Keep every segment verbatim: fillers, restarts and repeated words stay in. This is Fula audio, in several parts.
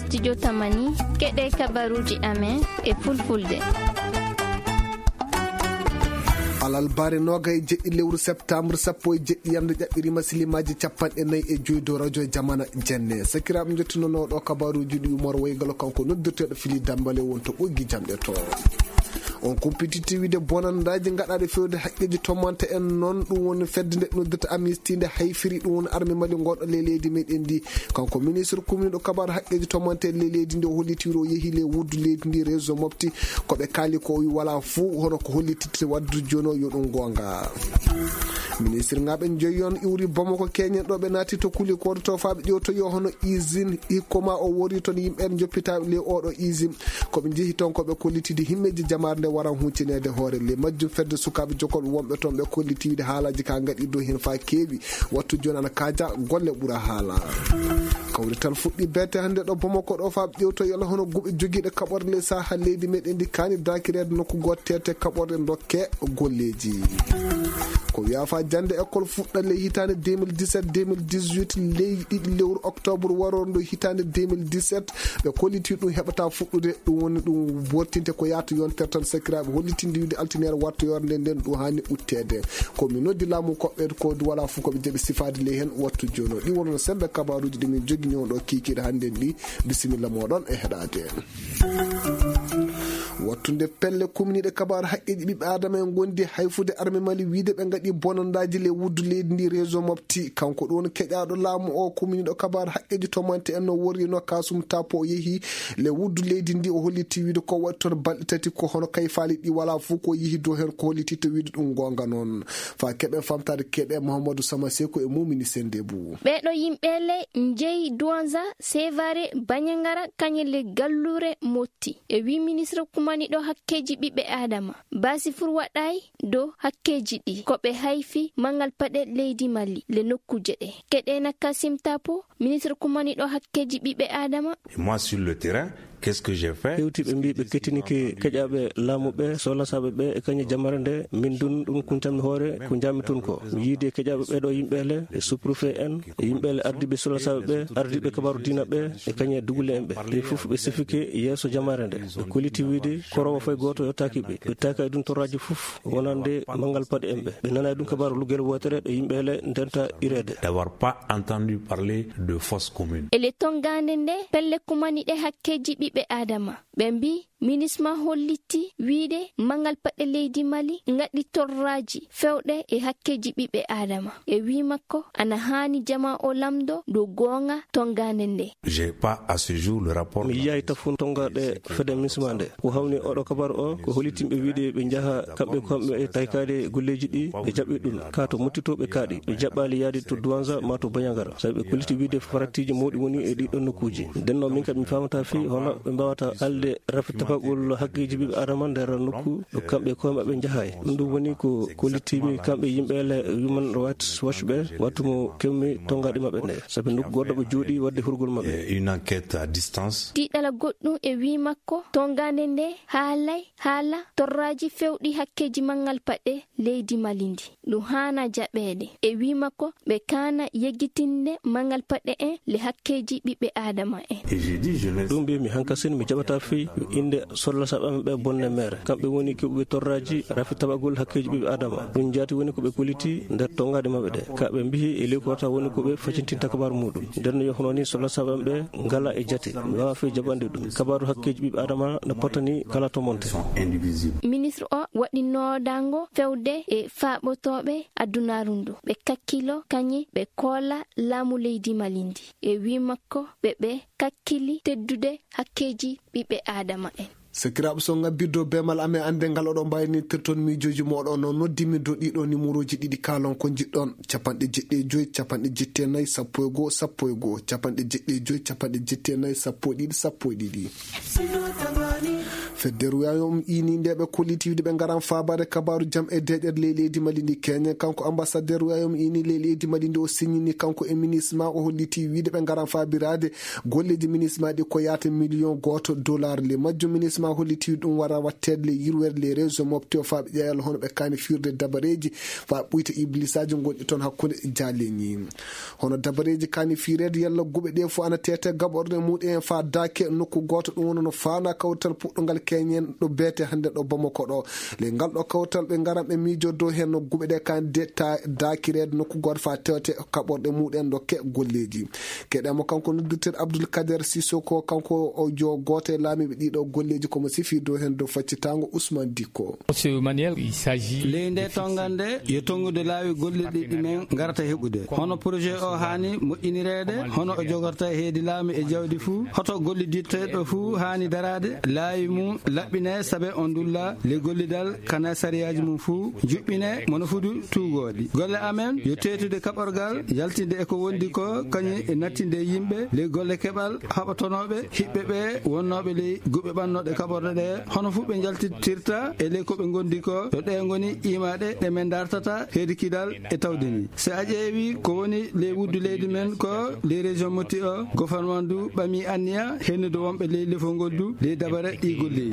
studio Tamani keɗe kabaruji amen e fulfulde. alal bare noga e jeɗɗi lewru septembre sappo e jeɗɗi yamde ƴaɓɓirima silimaji capanɗe nayyi e joyi dow radio jamana jenne sakiraɓe jettunonoɗo kabaruji ɗi umar waygalo kanko noddirteɗo Fili Dambale wonto ɓoggi jamɗe to on compétitivité bonandaji gaɗaɗe fewde haqqeji tommante en noon ɗum woni fedde nde noddata amnistide hayfiri ɗum woni armé mali goɗɗo le leydi meɗen ndi kanko ministre commune ɗo kabaru haqqeji tommante en le leydi ndi o hollitiro yeehi le wuddu leydi ndi réseau mofti koɓe kaali ko wi wala fou hono ko hollititte waddu joni o yo ɗum gonga ministre ngaɓen joyon iwri Bamako Keñen ɗo ɓe naati to kuuli koɗo to faɓe ƴewto yo hono usine hikkoma o wori toon yimɓe joppita le oɗo usine koɓe jeehi toon koɓe kollitide himmeji jamare nde waran huccinede hoore le majjum fedde sukaɓe jokoɓe wonɓe toon ɓe kollitiide haalaji ka gaɗi dow hen fa keewi wattu joni ana kaja golle ɓuura haala kawrital fuɗɗi bete hande ɗo Bamako ɗo faɓe ƴewto yala hono guɓe joguiɗe kaɓorde le saha leydi meɗen ndi kani dakirede nokku gottete kaɓorde dokke golleji ko wiyafa jande école fuɗɗa le hitande deux mille dix-sept deux mille dix-huit leydi ɗiɗi lewru octobre warondo hitande deux mille dix-sept ɓe kolliti ɗum heɓata fuɗɗude ɗum woni ɗum bortinte ko yata yontere tan sakiraɓe hollitinde wiide altinere watta yorde nden ɗum hani uttede komi noddi laamu koɓɓede ko wala fuu koɓe jaaɓi sifade le hen wattu joni o ɗi wonno sembe kabaruji ɗimin jogui ñon ɗo kikiɗe hande ɗi bisimilla moɗon e heɗade wattunde pelle kumniɗe kabaru haqqeji ɓiɓɓe adama en gondi hayfude armé mali wiide ɓe gaɗi bonandaji le wuddu leydi ndi réseau mofti kanko ɗon keƴaɗo laamu o kumniɗo kabaru haqqeji tomante en no worrino kasum tapo o yeehi le wuddu leydi ndi o holliti wiide ko waɗi toon balɗe tati ko hono kayfali ɗi wala fuu ko yeehi dow hen ko hollititta wiide ɗum gonga noon fa keɓen famtade keɗe Mouhamadou Sama Seko e mumini sende bou ɓeɗo yimɓele jeeyi Douanza Sévaré Bagnangara kañelle gallure motti e wi ministre kumaniɗo hakkeji ɓiɓɓe adama Basifur waɗay dow hakkeji ɗi koɓe hayfi mangal paɗe leydi Mali le nokkuje ɗe keɗena Kassim Tapo ministre kumaniɗo hakkeji ɓiɓɓe adama. Moi sur le terrain qu'est-ce que j'ai fait? hewtiɓe mbi ɓe kettiniki keƴaɓe laamuɓe sohlasaɓe ɓe e kañe jamare nde min dun ɗum kuntammi hoore ko jammi tun ko mi yiide keƴaɓe ɓeɗo yimɓele e sous-préfet en e yimɓele ardiɓe sohlasaɓe ɓe ardiɓe kabaru dina ɓe e kañe dugule en ɓe ɗe foof ɓe sifike yeeso jamare nde ɓe koliti wiide korowo fay goto yottaki ɓe ɓe taka e ɗum torraji foof wonande mangal paɗe en ɓe ɓe nana e ɗum kabaru luguel wotere ɗo yimɓele ndenta irede d'avoir pas entendu parler de fosse commune ele tongande nde pelle kumaniɗe hakkeji ɓiɓɓe adama ɓe mbi minisma holliti wiide mangal paɗe leydi Mali gaɗi torraji fewɗe e hakkeji ɓiɓɓe adama e wi makko ana hani jama o lamdo dow gonga tongande nde. J'ai pas à ce jour le rapport mi yayi tafun tongaɗe fede misma nde ko hawni oɗo kabaru o ko hollitimɓe wiide ɓe jaaha kamɓe kamɓe e taykade golleji ɗi ɓe jaɓɓi ɗum ka to muttitoɓe kaaɗi ɓe jaɓɓali yaade to Douanza ma to Bagnangara sabi ɓe kolliti wiide faratiji mawɗi woni e ɗiɗon nokkuji nden noon min kadi mi famata fi hono ɓe mbawata alde rafitapagol hakkeji ɓiɓɓe adama nder nokku ɗo kamɓe koye ɓe jahay ɗum ɗum woni ko kollitimi kamɓe yimɓele human rights watch ɓe wattu mo kewmi tongaɗe mabɓe nde sabi nokku goɗɗo ɓe jooɗi wadde hurgol mabɓe une enquête à distance tiɗala goɗɗum e wi makko tongande nde haalay haala torraji fewɗi hakkeji mangal paɗe leydi Mali ndi ɗum hana jaɓede e wi makko ɓe kana yeggitinde mangal paɗe en le hakkeji ɓiɓɓe adama en ɗum mbi mi hankasin mi jaɓata fi inde sohlasaɓe ɓe bonne mere kamɓe woni keɓuɓe torraji rafi taɓagol hakkeji ɓiɓɓe adama ɗum jaati woni koɓe koliti nder tongade mabɓe ɗe kaɓe mbihi e ley kota woni koɓe facintinta kabaru muɗum nden yohono ni sohlasaɓe ɓe ngala e jate mi wawa fi jaɓande ɗum kabaru hakkeji ɓiɓɓe adama no potani kala to monte. Ministre o waɗi nodango fewde e faɓotoɓe adunaru ndu ɓe kakkilo kañi ɓe koola laamu leydi Mali ndi e wi makko ɓe ɓe kakkili teddude hakkeji ɓiɓɓe adama en. sakiraɓe so gabbiddo bemal amen ande ngal oɗo mbayni tirton mijoji moɗon no noddimi do ɗiɗo numéroji ɗiɗi kalon ko jiɗɗon capanɗe jeɗɗi e joyi capanɗe jetti e nayyi sappo e goho sappo e goho capanɗe jeɗɗi e joyi capanɗe jetti e nayyi sappo e ɗiɗi sappo e ɗiɗi fedde royaume uni nde ɓe kolliti wiide ɓe garan fabade kabaru jam e deƴer ley leydi mali ndi Kenya. Kanko ambassadeur royaume uni ley leydi mali ndi o signini kanko e ministre ma o holliti wiide ɓe garan fabirade golleji ministre ma ɗi ko yata million goto dollar le majjum. Ministre ma holliti ɗum wara wattede le yirwede les réseau mofte o fa ɓe ƴeeyal hono ɓe kani firde dabareji fa ɓuyta iblisaji gonɗi toon hakkude jaleñi. Hono dabareji kani firede yalla guɓe ɗe fo ana tete gaɓorde muɗum fa dake nokku goto ɗum wono no fana kawtal puɗɗogal keñen ɗo beete hande ɗo Bamako ɗo. Le ngal ɗo kawtal ɓe garan ɓe miijo dow hen no guɓe ɗe kan detta dakirede nokku goto fa tewte kaɓorde muɗum ɗo ke golleji. Keɗemo kanko noddirteɗo Abdoul Kader Sissoko kanko o jo goto e laamiɓe ɗiɗo golleji komo sifi dow hen dow faccitango Ousmane Dicko. leyde tongande yo tongude laawi golleɗi ɗimen garata heɓude hono projet o hani moƴƴinirede hono o jogorta heedi laamu e jawdi fuu hoto gollidirteɗo fuu hani darade laawi mum laɓɓine saabe on dulla le gollidal kana sariyaji mum fuu juɓɓine mono fudu tuugodi. Golle amen yo tetude kaɓorgal yaltinde eko wondi ko kañum e nattinde yimɓe le golle keɓal haɓatonoɓe hiɓɓe ɓe wonnoɓe ley guɓe ɓannoɗe kaɓorde ɗe hono fu ɓe jaltitirta e ley koɓe gondi ko yo ɗe goni imaɗe ɗe men dartata heedi kidal e tawdeni. so a ƴeewi ko woni ley wuddu leydi men ko ley région motti o gouvernement du ɓami anniya hennude wonɓe ley lefol du ley dabare ɗi golleji.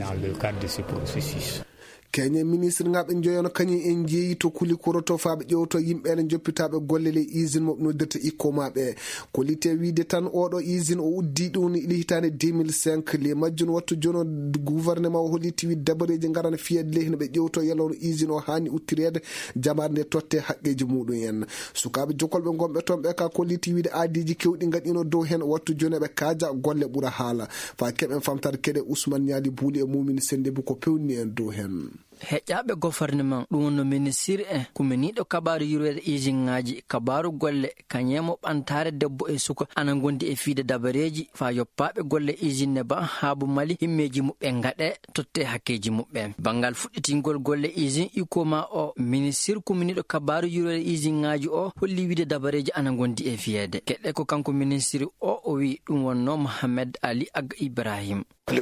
Kenya ministre ngaɓe joyono kañum en jeeyi to kuli koroto fa ɓe ƴewto yimɓe ne joppitaɓe golle le usine moɓe noddirta ikkoma ɓe kollite wiide tan oɗo usine o uddi ɗum ili hitande deux mille cinq le majjun wattu joni gouvernement o holliti wiide dabareji garana fiyede ley hno ɓe ƴewto yalono usine o hani uttirede jamare nde totte haqqeji muɗum en. Sukaɓe jokolɓe gonɓe toon ɓe ka kolliti wiide aadiji kewɗi gaɗino dow hen wattu joni ɓe kaaja golle ɓuura haala fa keɓen famtata keɗe Ousmane Niali Bouli e mumini sende bu ko pewni en dow hen. heƴƴaɓe gouvernement ɗum wonno ministre en kumeniɗo kabaru yirwede usine ngaji kabaru golle kañemo ɓantare debbo e suka ana gondi e fiide dabareji fa yoppaɓe golle usine ne ba haabu mali himmeji muɓɓe gaɗe totte hakkeji muɓɓe. Bangal fuɗɗitingol golle usine ikoma o ministre kumeniɗo kabaru yirwede usine ngaji o holli wiide dabareji ana gondi e fiyede keɗɗe ko kanko ministre o o wi ɗum wonno Mohamed Ali Aga Ibrahim.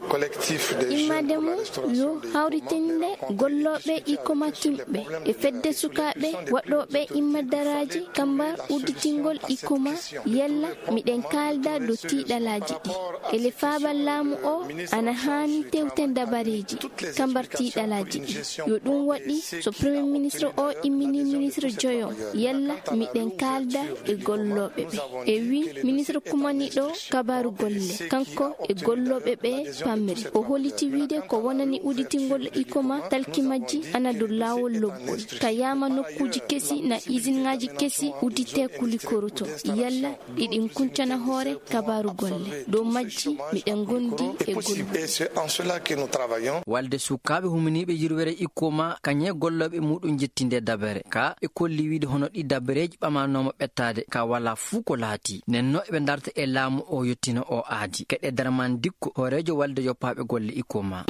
immade mum yo hawritinde golloɓe ikoma timɓe e fedde sukaɓe waɗoɓe immadaraji kambar udditingol ikoma yella miɗen kalda do tiɗalaji ɗi ele faabal laamu o ana hani tewten dabareji kambar tiɗalaji ɗi yo ɗum waɗi so premier ministre o immini ministre joyo yella miɗen kalda e golloɓe ɓe e wi ministre kumaniɗo kabaru golle kanko e golloɓe ɓe pamri o holliti wiide ko wonani uditingol ikoma talki majji ana dow lawol lobbol ka yama nokkuji kesi na usine ngaji kesi udite kuli koroto yalla ɗiɗin kuncana hoore kabaru golle dow majji miɗen gondi e gollu. walde sukaɓe huminiɓe yirwere ikoma kañe golloɓe muɗum jettinde dabere ka e kolli wiide hono ɗi dabareji ɓamanoma ɓettade ka wala fuu ko laati nenno eɓe darta e laamu o yettina o aadi keɗe darman dikko horejo walde yoppaɓe golle ikoma.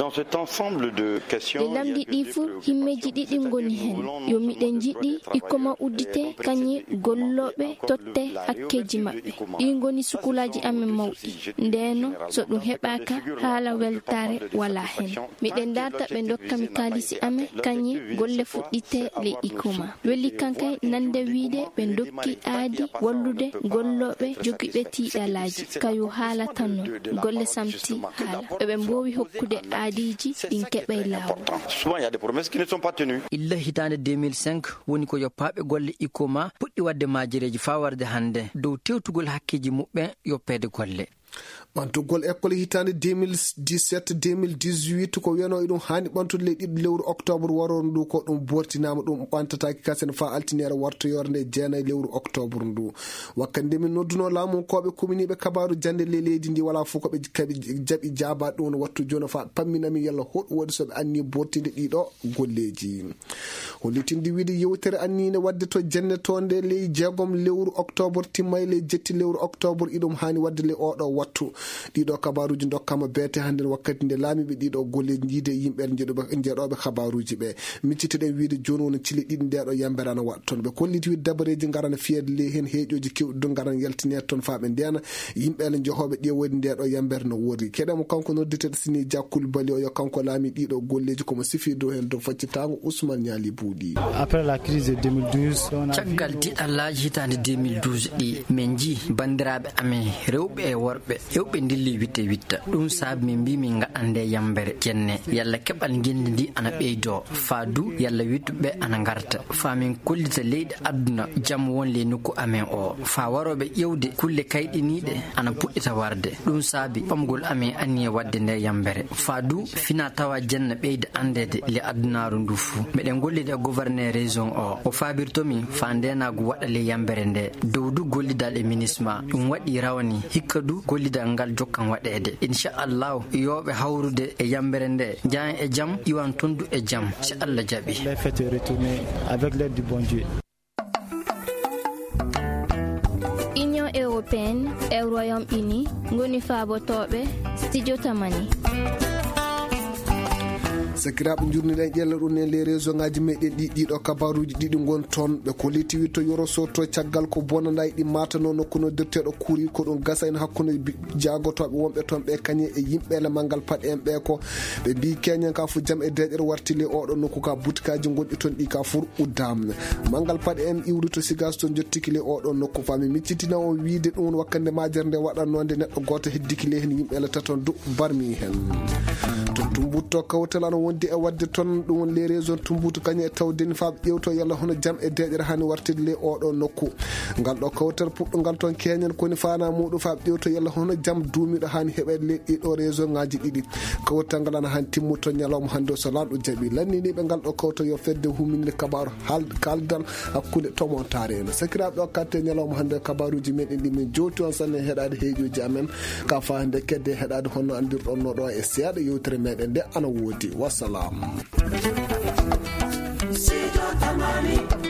e lamɗi ɗi fuu himmeji ɗiɗi goni hen yo miɗen jiɗɗi ikoma uddite kañi golloɓe totte hakkeji maɓɓe ɗi goni sukulaji amen mawɗi ndeno so ɗum heɓaka haala weltare wala hen miɗen darta ɓe dokkami kalisi amen kañi golle fuɗɗite le ikoma welli kankay nande wiide ɓe dokki aadi wallude golloɓe jogiɓe tiɗalaji kayo haala tan non golle samti haala ɓe mbowi hokkude aadiji ɗin keɓay lawol. illa hitande deux mille cinq woni ko yoppaɓe golle ikoma puɗɗi wadde majireji fa warde hande dow tewtugol hakkeji muɓɓe yoppede golle. ɓantugol école hitande deux mille dix-sept deux mille dix-huit ko wiyano e ɗum hani ɓantude ley ɗiɗi lewru octobre warono ndu ko ɗum bortinama ɗum ɓantataki kasen fa altinere wartoyore nde jeenayi lewru octobre ndu wakkati nde min nodduno laamunkoɓe commune ɓe kabaru jande ley leydi ndi wala fof koɓe kaɓe jaaɓi jaabade ɗum no wattu joni fa pamminami yalla hoɗum waɗi soɓe anni bortinde ɗiɗo golleji hollitinde wiide yewtere annine wadde to jenne tonde ley jeegom lewru octobre timmay ley jetti lewru octobre iɗum hani wadde le oɗo wattu ɗiɗo kabaruji dokkama beete hande wakkati nde laamiɓe ɗiɗo golle jiide yimɓe jeeɗoɓe kabaruji ɓe micciteɗen wiide joni woni cili ɗiɗi ndeɗo yambere ana waɗa toon ɓe kolliti wiide dabareji garana fiyede le hen heeƴoji kewɗi garana yaltine toon faaɓe ndena yimɓele jeehoɓe ƴeewodi ndeɗo yambere no woodi keɗemo kanko nodditeɗo Sini Dia Coulibaly o yo kanko laami ɗiɗo golleji komo sifi dow hen dow faccitago Ousmane Niali Buuɗi. Après la crise de deux mille douze caggal tiɗallaji hitande deux mille douze ɗi min ji bandiraɓe amen rewɓe e worɓe hewɓe dilli witte witta ɗum saabi min mbi min gaɗande yambere jenne yalla keɓal guendi ndi ana ɓeydo faadu yalla wittuɓe ana garta fa min kollita leydi aduna jaam wonle nokku amen o fa waroɓe ƴewde kulle kayɗiniɗe ana puɗɗita warde ɗum saabi ɓamgol amen anniye wadde nde yambere faadu fina tawa janna ɓeyde andede le adunaru ndu fuu meɗen gollide e gouverneur région o o fabirtomi fa ndenago waɗa le yambere nde dow du gollidal e ministre ɗum waɗi rawani hikka du gollidal ngal jokkan waɗede inchallahu yoɓe hawrude e yambere nde jahan e jaam iwan tondu e jaam si Allah jaaɓi. Union européenne e Royaume-Uni ngoni faabotoɓe studio tamani. sakiraɓe jurniɗen ƴella ɗum e les région ngaji meɗen ɗi ɗiɗo kabaruji ɗiɗi gon toon ɓe kolliti wi to yoro soto caggal ko bonanda ɗi matano nokku no dirteɗo kuuri ko ɗum gasa en hakkude jagotoɓe wonɓe toon ɓe kañe e yimɓele manggal paɗe en ɓe ko ɓe mbi keñen ka fu jaam e deƴere wartile oɗo nokku ka butikaji gonɗi toon ɗi ka fur uddam manggal paɗe en iwri to sigas toon jottikile oɗo nokku fami miccitina on wiide ɗum wakkande majere nde waɗannode neɗɗo goto heddikile hen yimɓele taton du barmi hen to tumbutto kawtal ana wondi e wadde toon ɗum les région tumbutu kañe e tawdeni faaɓe ƴewto yalla hono jaam e deƴere hani wartide le oɗo nokku ngal ɗo kawtal puɗɗogal toon keñen koni fana muɗum faaɓe ƴewto yalla hono jaam duumiɗo hani heɓede le ɗiɗo région ngaji ɗiɗi kawtal ngal ana hani timmuto ñalawma hande so lanɗo jaaɓi lanniniɓe ngal ɗo kawtal yo fedde huminide kabaru kaldal hakkude tomontare en sakiraɓe o katte ñalawma hande kabaruji meɗen ɗi min jowti on sanne heɗade heeƴoji amen ka fa hande kedde heɗade honno andirɗon no ɗo e seeɗa yewtere meɗen nde ana woodi wassalam.